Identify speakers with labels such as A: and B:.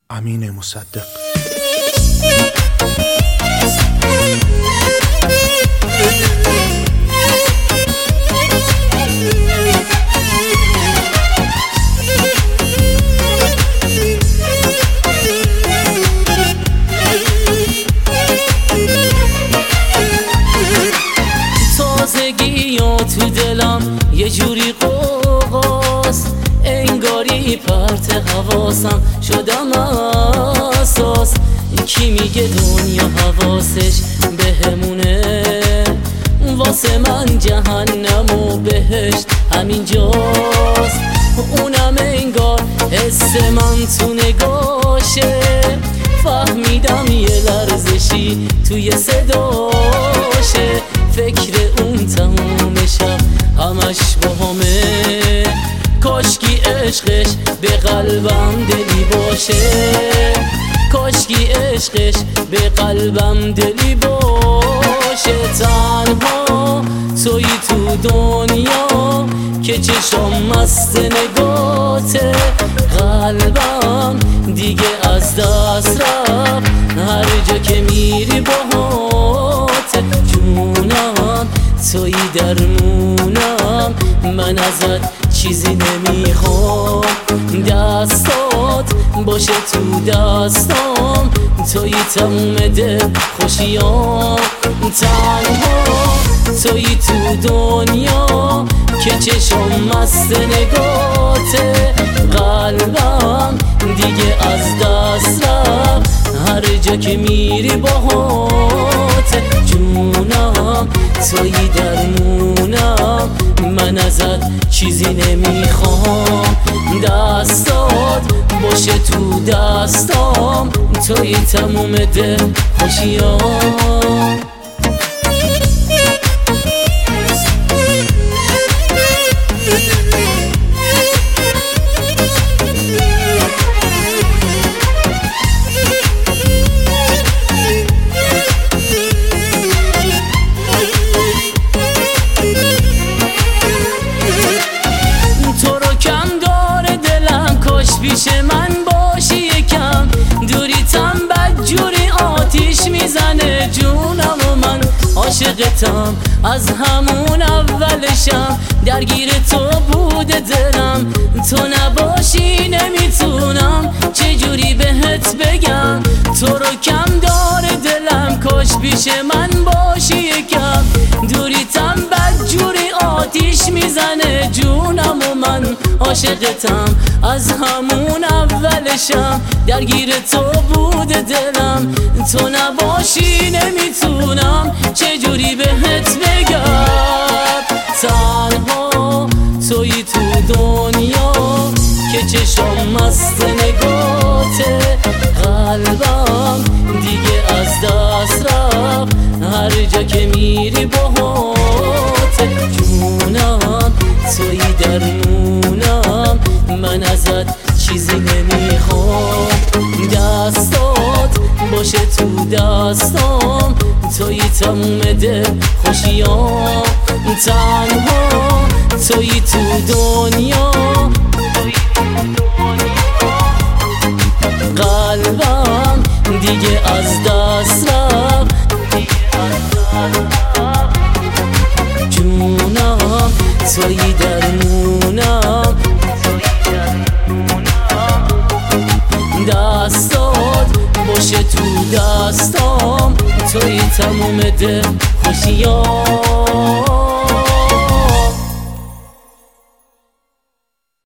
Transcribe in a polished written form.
A: امین مصدق.
B: تازگی یا تو دلم یه جوری قوقاست، انگاری پرت حواسم شدم اساس. کی میگه دنیا حواسش بهمونه؟ واسه من جهنم و بهشت همینجاست. اونم انگار حس من تو نگاشه، فهمیدم یه لرزشی توی صداشه. فکر اون تموم شب همش باهمه، کاشکی عشقش به قلبم دلی باشه، کاشکی عشقش به قلبم دلی باشه. تنها توی تو دنیا که چشم مست نگاته، قلبم دیگه از دست رفت هر جا که میری باهاته. جونم توی درمونم، من ازت چیزی نمیخوام، دستات باشه تو دستام، توی تموم دل خوشیام. تنها توی تو دنیا که چشم مست نگاته، قلبم دیگه از دست رفت هر جا که میری باهاته. جونم توی درمونم، من ازت چیزی نمیخوام، دستات باشه تو دستام، توی تموم دل خوشیام. پیش من باشی یکم، دوریتم بدجوری آتیش میزنه جونم و من عاشقتم از همون اولشم. درگیر تو بوده دلم، تو نباشی نمیتونم چجوری بهت بگم. تو رو کم داره دلم، کاش پیش من باشی یکم، دوریتم بدجوری آتیش میزنه جونم و من عاشقتم از همون اولشم. درگیر تو بوده دلم، تو نباشی نمیتونم چجوری بهت بگم. تنها توی تو دنیا که چشم مست نگاته، قلبم دیگه از دست رفت هر جا که میری باهاته. جونم توی درمونم، من ازت چیزی نمیخوام، دستات باشه تو دستام، توی تموم دل خوشیام. تنها توی تو دنیا، قلبم دیگه از دست رفت. جونم توی درمونم، دستات باشه تو دستام، توی تموم دل خوشیام.